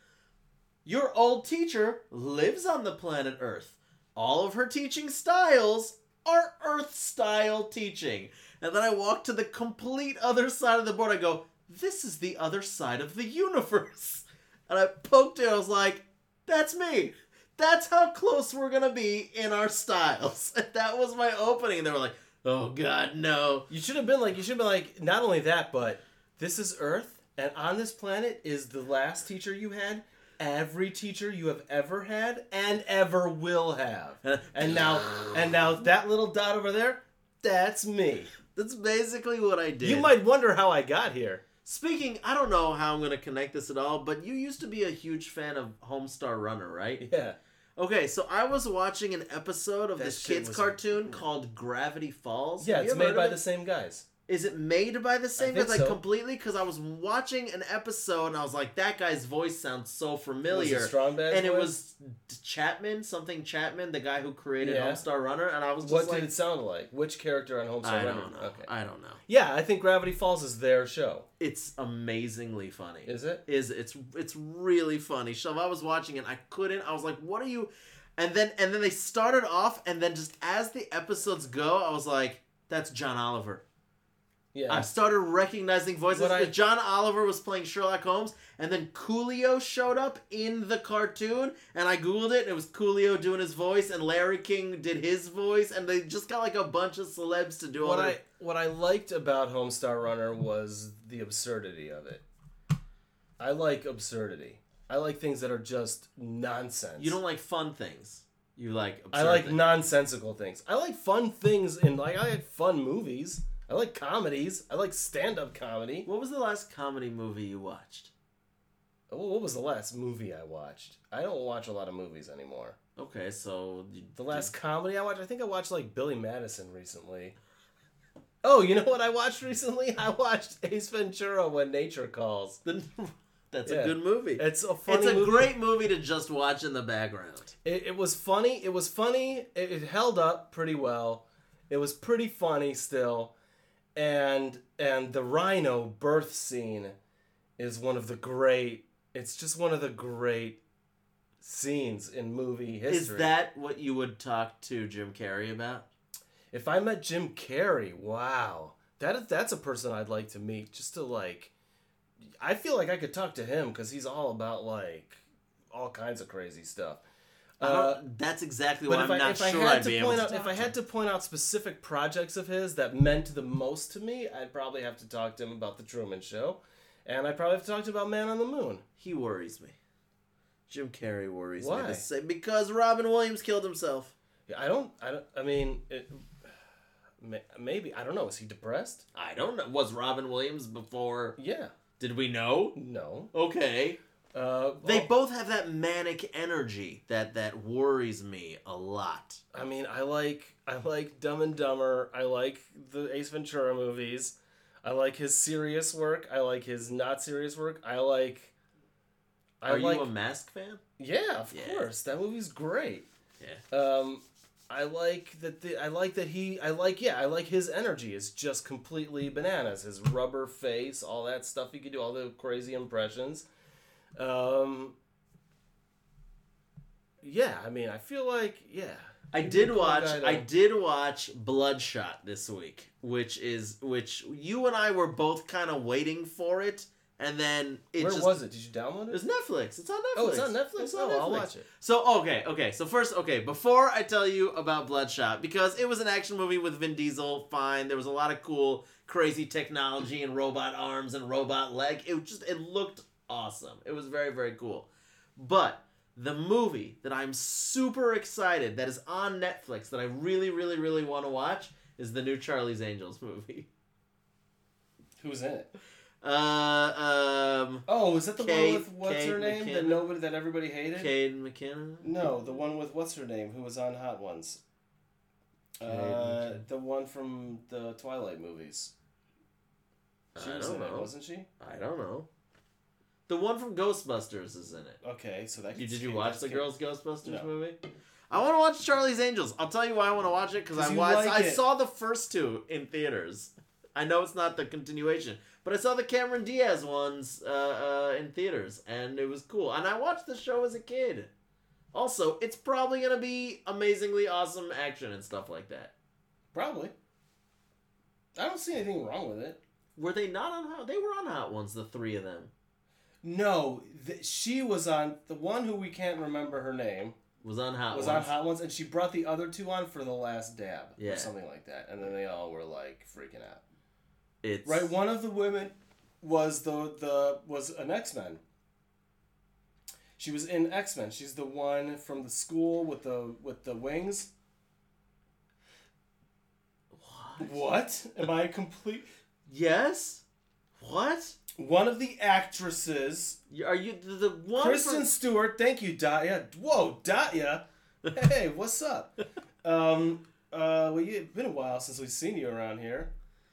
Your old teacher lives on the planet Earth. All of her teaching styles are Earth-style teaching." And then I walk to the complete other side of the board. I go, "This is the other side of the universe." And I poked it. I was like, "That's me. That's how close we're going to be in our styles." And that was my opening. And they were like, "Oh, God, no." You should have been like, you should have been like, not only that, but this is Earth, and on this planet is the last teacher you had, every teacher you have ever had, and ever will have. And now, and now that little dot over there, that's me. That's basically what I did. You might wonder how I got here. Speaking, I don't know how I'm going to connect this at all, but you used to be a huge fan of Homestar Runner, right? Yeah. Okay, so I was watching an episode of That this shit kids was- cartoon called Gravity Falls. Yeah, Have you it's ever made heard by of the it? same guys. Is it made by the same think guys, like so. completely? Because I was watching an episode and I was like, that guy's voice sounds so Was familiar. it Strong Bad's and it voice? was Chapman, something Chapman, the guy who created Yeah. Homestar Runner, and I was just What like, did it sound like? Which character on Homestar I Runner? don't know. Okay. I don't know. Yeah, I think Gravity Falls is their show. It's amazingly funny. Is it? Is it's it's really funny. So I was watching it, I couldn't. I was like, "What are you?" And then and then they started off, and then just as the episodes go, I was like, "That's John Oliver." Yeah. I started recognizing voices. What I- John Oliver was playing Sherlock Holmes, and then Coolio showed up in the cartoon, and I googled it, and it was Coolio doing his voice, and Larry King did his voice, and they just got like a bunch of celebs to do all What their... I what I liked about Homestar Runner was the absurdity of it. I like absurdity. I like things that are just nonsense. You don't like fun things. You like absurd I like things. nonsensical things. I like fun things in like I like fun movies. I like comedies. I like stand-up comedy. What was the last comedy movie you watched? Oh, what was the last movie I watched? I don't watch a lot of movies anymore. Okay, so... You, The last comedy I watched, I think I watched like Billy Madison recently. Oh, you know what I watched recently? I watched Ace Ventura: When Nature Calls. The, That's Yeah. a good movie. It's a funny It's a movie. great movie to just watch in the background. It, it was funny. It was funny. It, it held up pretty well. It was pretty funny still. And and the rhino birth scene is one of the great, it's just one of the great scenes in movie history. Is that what you would talk to Jim Carrey about? If I met Jim Carrey, wow. That is, that's a person I'd like to meet just to like, I feel like I could talk to him because he's all about like all kinds of crazy stuff. Uh, that's exactly why But I'm if I, not if sure I had I'd to be able point to out, talk if I to had to point out specific projects of his that meant the most to me, I'd probably have to talk to him about the Truman Show, and I'd probably have to talk to him about Man on the Moon. He worries me. Jim Carrey worries Why? me. The same, because Robin Williams killed himself. Yeah, I don't, I don't, I mean, it, maybe I don't know. Is he depressed? I don't know. Was Robin Williams before? Yeah. Did we know? No. Okay. Uh, They well, both have that manic energy that that worries me a lot. I mean, I like, I like Dumb and Dumber. I like the Ace Ventura movies. I like his serious work. I like his not serious work. I like. I Are like, you a Mask fan? Yeah, of Yeah. course. That movie's great. Yeah. Um, I like that. The, I like that he. I like yeah. I like his energy is just completely bananas. His rubber face, all that stuff he could do, all the crazy impressions. Um. Yeah, I mean, I feel like yeah. I He'd be did a cool watch. guy to- I did watch Bloodshot this week, which is which you and I were both kind of waiting for it, and then it Where just, was it? Did you download it? It's Netflix. It's on Netflix. Oh, it's on Netflix? It's Oh, I'll watch it. So okay, okay. So first, okay, before I tell you about Bloodshot, because it was an action movie with Vin Diesel, fine. There was a lot of cool, crazy technology and robot arms and robot leg. It just it looked awesome. It was very, very cool. But the movie that I'm super excited that is on Netflix that I really, really, really want to watch is the new Charlie's Angels movie. Who's in it? Uh, um, Oh, is that the Kate- one with what's Kate her name that McKinnon? nobody that everybody hated? Cade McKinnon. No, the one with what's her name who was on Hot Ones. Uh, McKinnon. the one from the Twilight movies. She I was don't in it, know. wasn't she? I don't know. The one from Ghostbusters is in it. Okay, so that. You, did could- you watch that's the good. Girls Ghostbusters No. movie? I want to watch Charlie's Angels. I'll tell you why I want to watch it because 'Cause I you watched. like I it. saw the first two in theaters. I know it's not the continuation, but I saw the Cameron Diaz ones uh, uh, in theaters, and it was cool. And I watched the show as a kid. Also, it's probably gonna be amazingly awesome action and stuff like that. Probably. I don't see anything wrong with it. Were they not on Hot? They were on Hot Ones, the three of them. No, th- she was on the one who we can't remember her name Was on Hot was Ones. on Hot Ones, and she brought the other two on for the last dab Yeah. or something like that, and then they all were like freaking out. It's Right, one of the women was the the was an X-Men. She was in X-Men. She's the one from the school with the with the wings. What? What? Am I complete? Yes. What? One of the actresses, Are you the, the one? Kristen from- Stewart. Thank you, Datya. Whoa, Datya. Hey, what's up? Um, uh, well, it's been a while since we've seen you around here.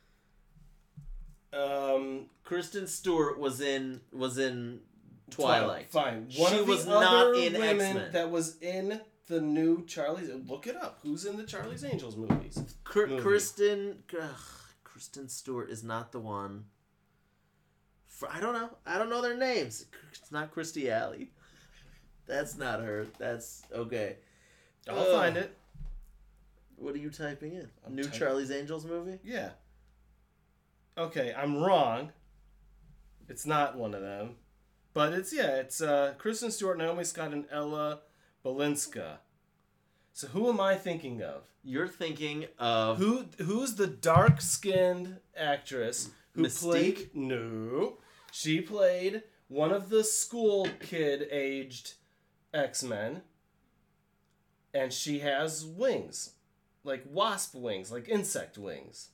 Um, Kristen Stewart was in was in Twilight. Fine. One She of the was other not in women X-Men. that was in the new Charlie's. Look it up. Who's in the Charlie's Angels movies? Kr- movie. Kristen ugh, Kristen Stewart is not the one. For, I don't know. I don't know their names. It's not Christy Alley. That's not her. That's okay. I'll Ugh. find it. What are you typing in? I'm New typing- Charlie's Angels movie? Yeah. Okay, I'm wrong. It's not one of them. But it's, yeah, it's uh, Kristen Stewart, Naomi Scott, and Ella Balinska. So who am I thinking of? You're thinking of Who Who's the dark-skinned actress who Mystique? played... No. She played one of the school kid-aged X-Men. And she has wings. Like wasp wings, like insect wings.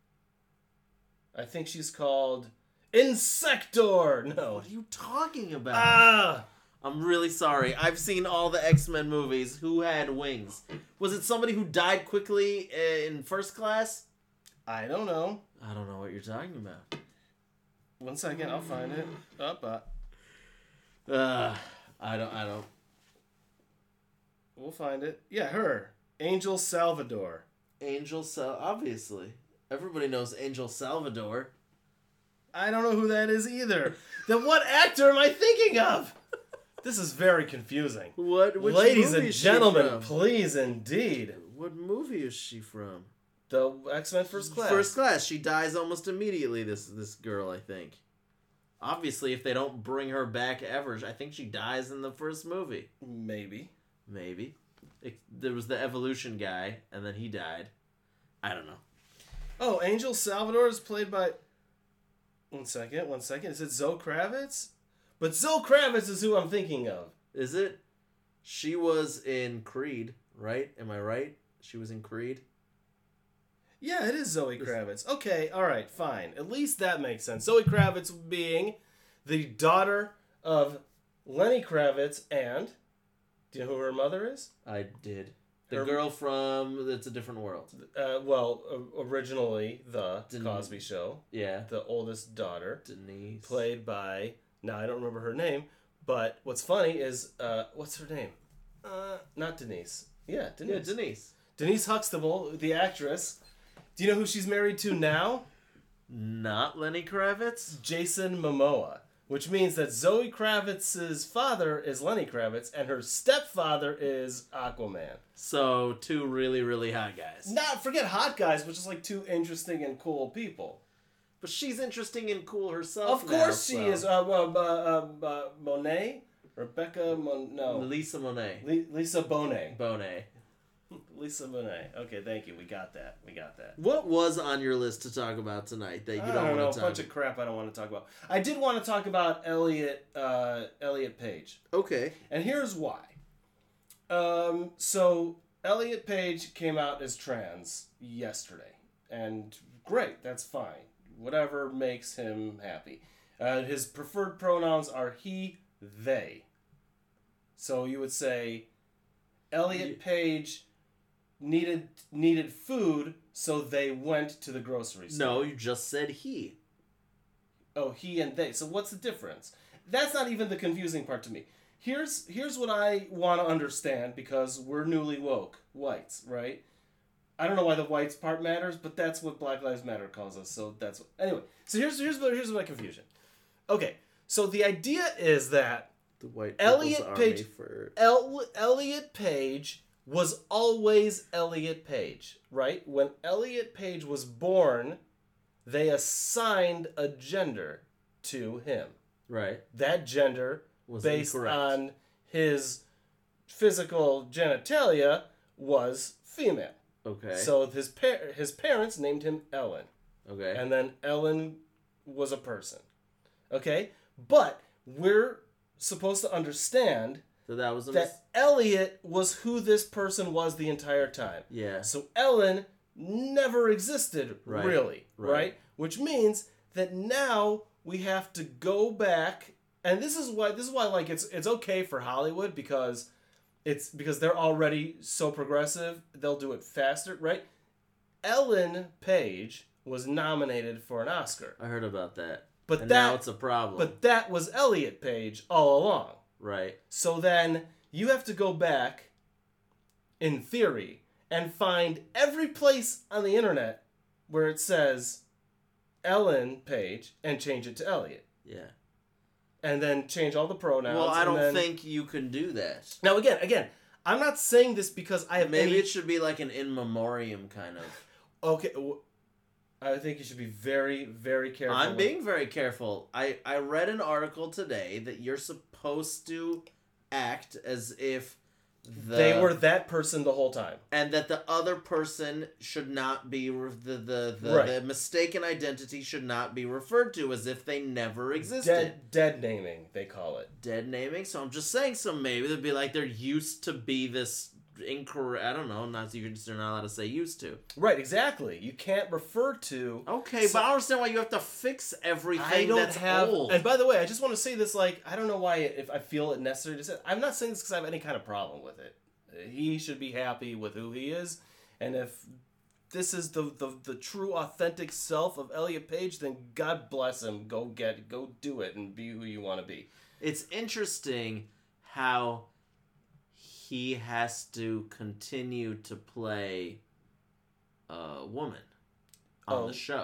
I think she's called Insector. No. What are you talking about? Ah. I'm really sorry. I've seen all the X-Men movies. Who had wings? Was it somebody who died quickly in First Class? I don't know. I don't know what you're talking about. One second, I'll find it. Up, up. Uh, I don't. I don't. We'll find it. Yeah, her. Angel Salvador. Angel Sal. Obviously, everybody knows Angel Salvador. I don't know who that is either. Then what actor am I thinking of? This is very confusing. What? Which Ladies movie and is she gentlemen, from? please indeed. What movie is she from? The X-Men First Class. First Class. She dies almost immediately. This this girl, I think. Obviously, if they don't bring her back ever, I think she dies in the first movie. Maybe. Maybe. It, there was the evolution guy, and then he died. I don't know. Oh, Angel Salvador is played by... One second, one second. Is it Zoe Kravitz? But Zoe Kravitz is who I'm thinking of. Is it? She was in Creed, right? Am I right? She was in Creed? Yeah, it is Zoe Kravitz. Okay, alright, fine. At least that makes sense. Zoe Kravitz being the daughter of Lenny Kravitz and... Do you know who her mother is? I did. The Her- girl from It's a Different World. Uh, well, uh, originally the Den- Cosby Show. Yeah. The oldest daughter. Denise. Played by... Now, I don't remember her name, but what's funny is... Uh, what's her name? Uh, not Denise. Yeah, Denise. Yeah, Denise. Denise Huxtable, the actress. Do you know who she's married to now? Not Lenny Kravitz? Jason Momoa. Which means that Zoe Kravitz's father is Lenny Kravitz, and her stepfather is Aquaman. So, two really, really hot guys. Not forget hot guys, but just like two interesting and cool people. But she's interesting and cool herself Of course now, she so. is. Uh, uh, uh, uh, Monet? Rebecca Mon... No. Lisa Monet. Le- Lisa Bonet. Bonet. Lisa Bonet. Okay, thank you. We got that. We got that. What was on your list to talk about tonight that you I don't, don't, want know. to A talk bunch of crap I don't want to talk about. I did want to talk about Elliot, uh, Elliot Page. Okay. And here's why. Um, so, Elliot Page came out as trans yesterday. And great, that's fine. Whatever makes him happy. Uh, his preferred pronouns are he, they. So you would say, Elliot Page needed needed food, so they went to the grocery store. No, you just said he. Oh, he and they. So what's the difference? That's not even the confusing part to me. Here's here's what I want to understand, because we're newly woke whites, right? I don't know why the whites part matters, but that's what Black Lives Matter calls us. So that's what, anyway. So here's here's what here's my confusion. Okay, so the idea is that The white Elliot People's Page Army for... El- Elliot Page was always Elliot Page, right? When Elliot Page was born, they assigned a gender to him. Right. That gender, Was based incorrect. on his physical genitalia, was female. Okay. So his par- his parents named him Ellen. Okay. And then Ellen was a person. Okay? But we're supposed to understand so that was a that mis- Elliot was who this person was the entire time. Yeah. So Ellen never existed, Right. really, Right. right. Which means that now we have to go back, and this is why this is why like it's it's okay for Hollywood, because it's because they're already so progressive, they'll do it faster, right? Ellen Page was nominated for an Oscar, I heard about that. but And that now it's a problem. but that was Elliot Page all along. Right. So then you have to go back, in theory, and find every place on the internet where it says Ellen Page and change it to Elliot. Yeah. And then change all the pronouns. Well, I and don't then... think you can do that. Now, again, again, I'm not saying this because I have Maybe any... it should be like an in memoriam kind of. Okay, w- I think you should be very, very careful. I'm with- being very careful. I, I read an article today that you're supposed to act as if the, They were that person the whole time. and that the other person should not be re- the the the, Right. the mistaken identity should not be referred to as if they never existed. Dead, dead naming, they call it. Dead naming. So I'm just saying. So maybe they'd be like they're used to be this incorrect. I don't know. Not you're just they're not allowed to say used to. Right, exactly. You can't refer to... Okay, So- but I don't understand why you have to fix everything I don't that's have, old. and by the way, I just want to say this. Like, I don't know why, if I feel it necessary to say, I'm not saying this because I have any kind of problem with it. He should be happy with who he is, and if this is the, the the true authentic self of Elliot Page, then God bless him. Go get go do it and be who you want to be. It's interesting how he has to continue to play a woman on Oh. the show.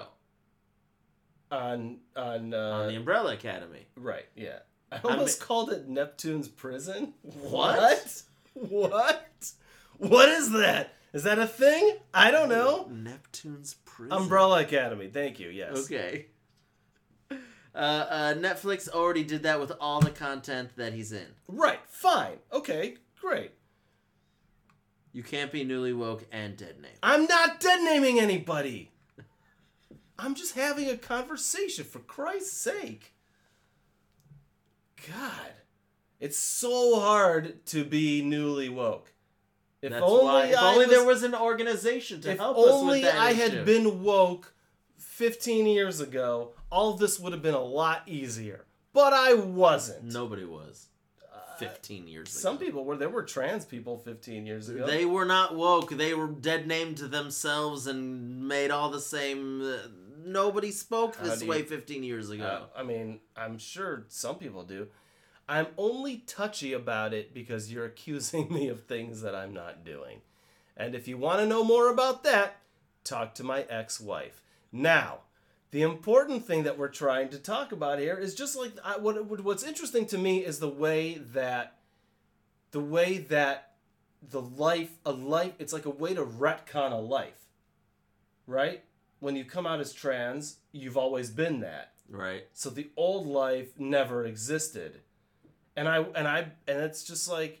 On on uh, on the Umbrella Academy. right, yeah. I almost mean- called it Neptune's Prison. What? What? What? What is that? Is that a thing? I don't know. Neptune's Prison. Umbrella Academy. Thank you. Yes. Okay. Uh, uh, Netflix already did that with all the content that he's in. Right. Fine. Okay. Great. You can't be newly woke and dead name. I'm not dead naming anybody. I'm just having a conversation, for Christ's sake. God. It's so hard to be newly woke. If That's only why. If I only was, there was an organization to if help us with only that I issue. had been woke fifteen years ago, all of this would have been a lot easier. But I wasn't. Nobody was. Fifteen years ago. Some people were. There were trans people fifteen years ago. They were not woke. They were dead named to themselves and made all the same. Uh, nobody spoke How this do you- way fifteen years ago. Uh, I mean, I'm sure some people do. I'm only touchy about it because you're accusing me of things that I'm not doing. And if you want to know more about that, talk to my ex-wife. Now, the important thing that we're trying to talk about here is just like I, what what's interesting to me is the way that the way that the life a life it's like a way to retcon a life. Right? When you come out as trans, you've always been that. Right. So the old life never existed. And I and I and it's just like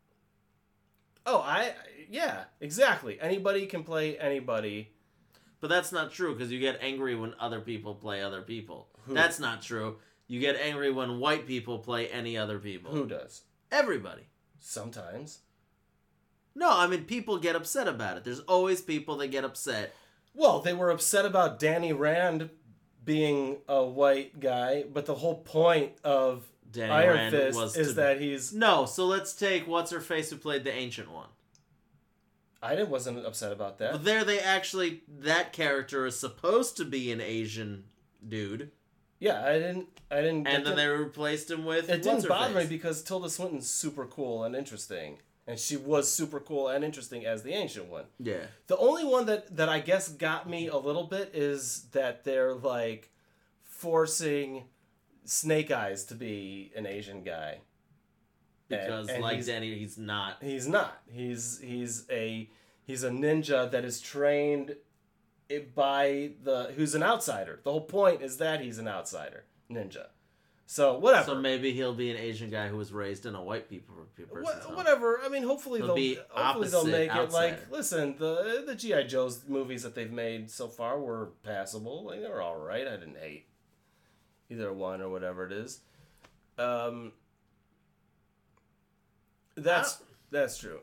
oh, I yeah, exactly. Anybody can play anybody. But that's not true because you get angry when other people play other people. Who? That's not true. You get angry when white people play any other people. Who does? Everybody. Sometimes. No, I mean people get upset about it. There's always people that get upset. Well, they were upset about Danny Rand being a white guy, but the whole point of Danny Iron Rand Fist was is to- that he's No, so let's take what's her face who played the ancient one. I didn't wasn't upset about that. But there they actually that character is supposed to be an Asian dude. Yeah, I didn't I didn't And then it, they replaced him with it what's didn't her bother me face? because Tilda Swinton's super cool and interesting. And she was super cool and interesting as the ancient one. Yeah. The only one that, that I guess got me a little bit is that they're like forcing Snake Eyes to be an Asian guy. Because And- and like he's- Danny, he's not. He's not. He's he's a he's a ninja that is trained it by the who's an outsider. The whole point is that he's an outsider ninja. So whatever. So maybe he'll be an Asian guy who was raised in a white people person's Wha- home. whatever. I mean, hopefully He'll they'll be hopefully they'll opposite make it like outsider. listen. The the G I Joe's movies that they've made so far were passable. Like they were all right. I didn't hate either one or whatever it is. Um, that's that's true.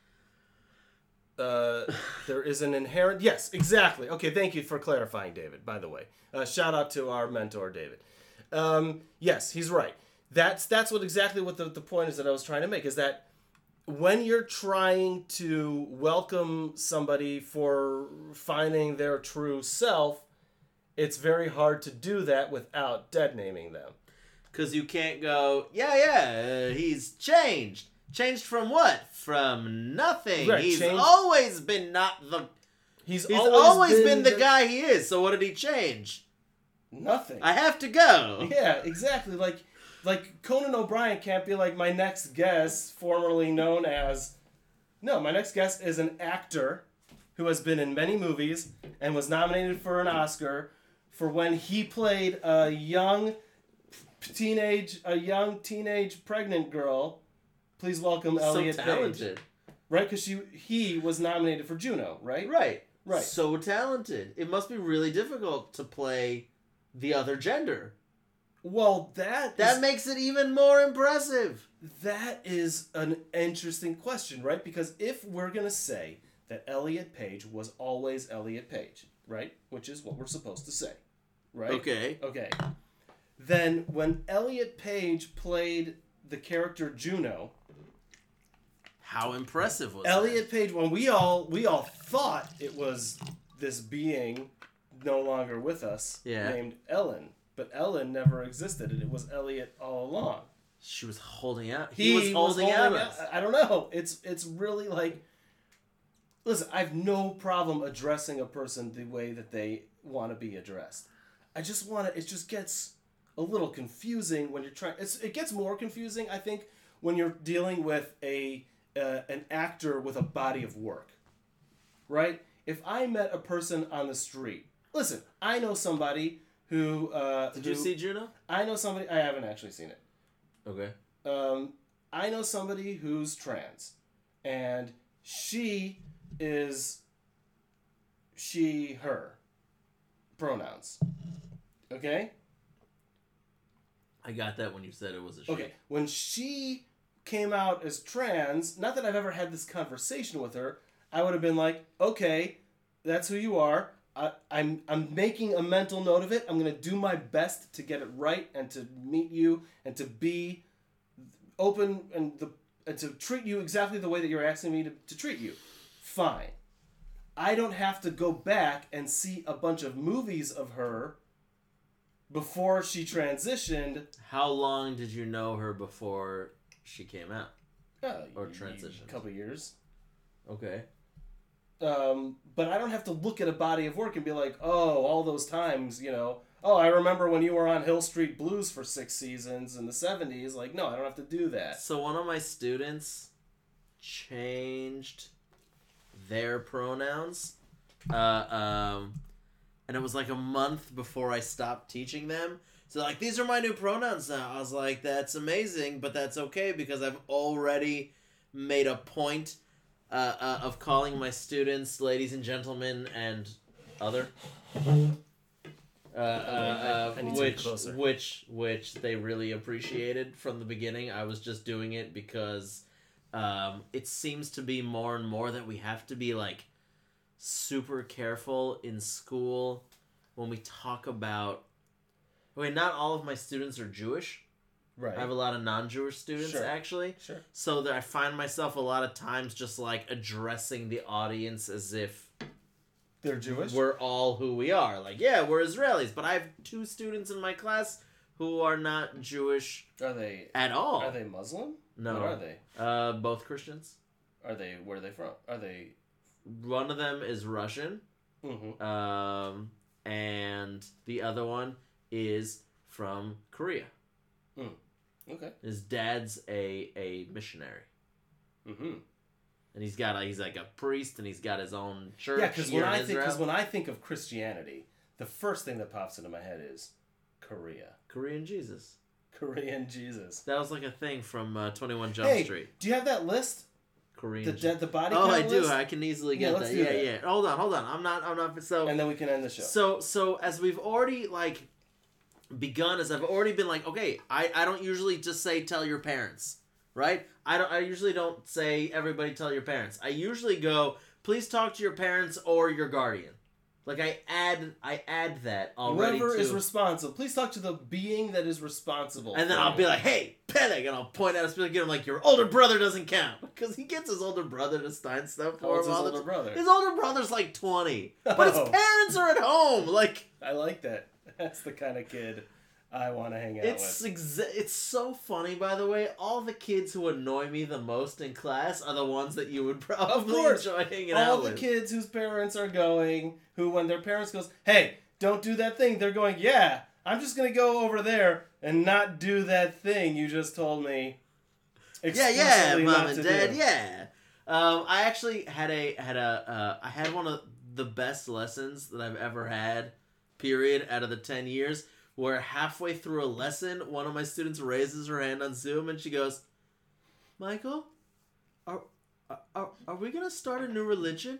Uh, there is an inherent yes, exactly. Okay, thank you for clarifying, David. By the way, uh, shout out to our mentor, David. Um, yes, he's right. That's that's what exactly what the, the point is that I was trying to make is that when you're trying to welcome somebody for finding their true self, it's very hard to do that without dead naming them. Because you can't go, yeah, yeah, uh, he's changed. Changed from what? From nothing. Right, he's changed- always been not the... He's, He's always, always, been, been, the guy he is, so what did he change? Nothing. I have to go. Yeah, exactly. Like, like Conan O'Brien can't be like my next guest, formerly known as. No, my next guest is an actor who has been in many movies and was nominated for an Oscar for when he played a young teenage, a young teenage pregnant girl. Please welcome Elliot so Page. talented. Right, because she he was nominated for Juno, right? Right. Right. So talented. It must be really difficult to play the other gender. Well, that That is- makes it even more impressive. That is an interesting question, right? Because if we're going to say that Elliot Page was always Elliot Page, right? Which is what we're supposed to say, right? Okay. Okay. Then when Elliot Page played the character Juno, How impressive was Elliot Page, when we all we all thought it was this being no longer with us Yeah. named Ellen. But Ellen never existed, and it was Elliot all along. She was holding out. He, He, was holding, was out. holding us. I don't know. It's it's really like... Listen, I have no problem addressing a person the way that they want to be addressed. I just want to... It just gets a little confusing when you're trying... It's, it gets more confusing, I think, when you're dealing with a uh, an actor with a body of work. Right? If I met a person on the street... Listen, I know somebody who... Uh, Did who, you see Juno? I know somebody... I haven't actually seen it. Okay. Um, I know somebody who's trans, and she is she, her pronouns. Okay? I got that when you said it was a she. Okay. When she came out as trans, not that I've ever had this conversation with her, I would have been like, okay, that's who you are. I, I'm I'm making a mental note of it. I'm going to do my best to get it right and to meet you and to be open and, the, and to treat you exactly the way that you're asking me to, to treat you. Fine. I don't have to go back and see a bunch of movies of her before she transitioned. How long did you know her before she came out? Uh, Or y- transitioned. A couple of years. Okay. Um, but I don't have to look at a body of work and be like, oh, all those times, you know, oh, I remember when you were on Hill Street Blues for six seasons in the seventies. Like, no, I don't have to do that. So one of my students changed their pronouns, uh, um, and it was like a month before I stopped teaching them. So like, these are my new pronouns now. I was like, that's amazing, but that's okay because I've already made a point uh, uh, of calling my students ladies and gentlemen and other. Uh, uh, uh, I need to be which closer. which which they really appreciated from the beginning. I was just doing it because um, it seems to be more and more that we have to be like super careful in school when we talk about. I mean, not all of my students are Jewish. Right. I have a lot of non-Jewish students Sure. actually. Sure. So that I find myself a lot of times just like addressing the audience as if They're Jewish? we're all who we are. Like, yeah, we're Israelis, but I have two students in my class who are not Jewish Are they at all. Are they Muslim? No. What are they? Uh, both Christians. Are they where are they from? Are they One of them is Russian, mm-hmm. um, and the other one is from Korea. Okay. His dad's a, a missionary. Mm-hmm. And he's got a, he's like a priest, and he's got his own church. Yeah, because here when in I think Israel. because when I think of Christianity, the first thing that pops into my head is Korea. Korean Jesus. Korean Jesus. That was like a thing from uh, twenty-one Jump Hey, Street. do you have that list? Korean. The Jesus. dead, the body Oh, count I do. list? I can easily Yeah, get let's that. do Yeah, that. yeah. Hold on, hold on. I'm not. I'm not. So. And then we can end the show. So, so as we've already like begun, as I've already been like, okay, I, I don't usually just say tell your parents, right? I don't. I usually don't say everybody tell your parents. I usually go, please talk to your parents or your guardian. Like I add, I add that already. Whoever to, is responsible, please talk to the being that is responsible. and then for I'll you. be like, hey, Peleg, and I'll point at us, be like, get him like, your older brother doesn't count, because he gets his older brother to sign stuff How for old's him his all the older time. brother? His older brother's like twenty, but his Oh. parents are at home. Like. I like that. That's the kind of kid I want to hang out It's with. exa- it's so funny, by the way. All the kids who annoy me the most in class are the ones that you would probably course. enjoy hanging All out the with. kids whose parents are going, who when their parents goes, hey, don't do that thing, they're going, yeah, I'm just going to go over there and not do that thing you just told me. Yeah, yeah, explicitly mom not and to dad, do. yeah. Um, I actually had a had a uh, I had one of the best lessons that I've ever had. Period. Out of the ten years, where halfway through a lesson, one of my students raises her hand on Zoom and she goes, "Michael, are are are we gonna start a new religion?"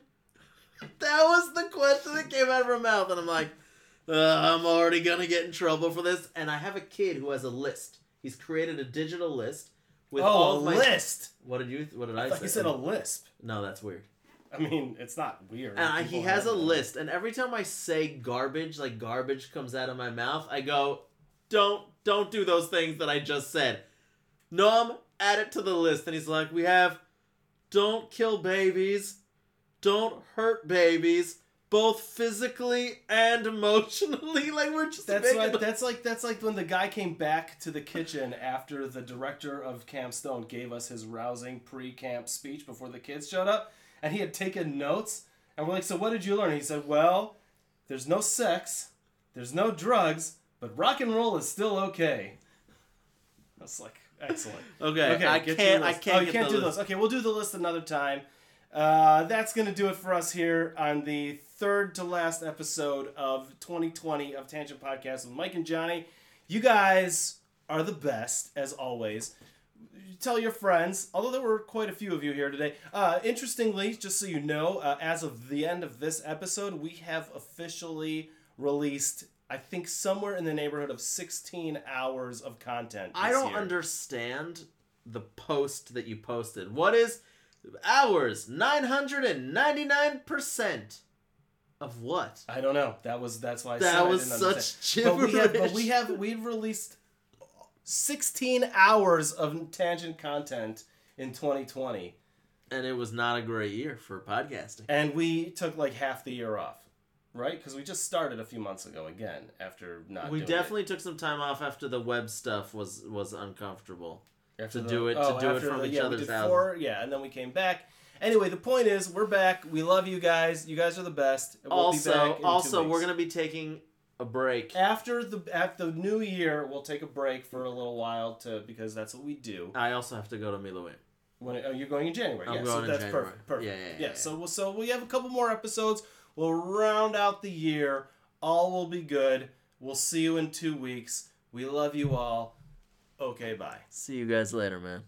That was the question that came out of her mouth, and I'm like, uh, I'm already gonna get in trouble for this. And I have a kid who has a list. He's created a digital list with Oh, all a of my list. What did you? What did I, I thought say? you said a lisp. No, that's weird. I mean, it's not weird. And I, People he has have a them. list, and every time I say garbage, like garbage comes out of my mouth, I go, "Don't, don't do those things that I just said." Noam, add it to the list, and he's like, "We have, don't kill babies, don't hurt babies, both physically and emotionally. Like we're just That's making like them- that's like that's like when the guy came back to the kitchen after the director of Camp Stone gave us his rousing pre-camp speech before the kids showed up, and he had taken notes, and we're like, "So what did you learn?" And he said, "Well, there's no sex, there's no drugs, but rock and roll is still okay." That's like excellent. Okay, Okay, I get to your can't. I list. can't. Oh, you get can't the do list. those. Okay, we'll do the list another time. Uh, that's gonna do it for us here on the third to last episode of twenty twenty of Tangent Podcast with Mike and Johnny. You guys are the best as always. Tell your friends, although there were quite a few of you here today. Uh, interestingly, just so you know, uh, as of the end of this episode, we have officially released, I think, somewhere in the neighborhood of sixteen hours of content. I this don't year. understand the post that you posted. What is hours? Nine hundred and ninety nine percent of what? I don't know. That was that's why I That said I was didn't such understand. But we have, but gibberish. we have we've released sixteen hours of tangent content in twenty twenty, And it was not a great year for podcasting. and we took like half the year off, right? Because we just started a few months ago again after not. We doing definitely took some time off after the web stuff was was uncomfortable. it. After to the- do it- to oh, do it after from the- each yeah, we other's did houses. four, yeah, and then we came back. Anyway, the point is, we're back. We love you guys. You guys are the best. We'll also, be back in two also, weeks. we're gonna be taking a break. After the after the new year, we'll take a break for a little while to because that's what we do. I also have to go to Miloe. When oh, you're going in January? I'm yeah, going so in that's January. perfect. Perfect. Yeah, yeah, yeah, yeah. So we'll, so we have a couple more episodes. We'll round out the year. All will be good. We'll see you in two weeks. We love you all. Okay, bye. See you guys later, man.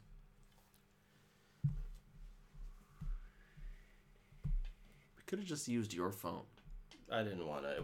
We could have just used your phone. I didn't want to.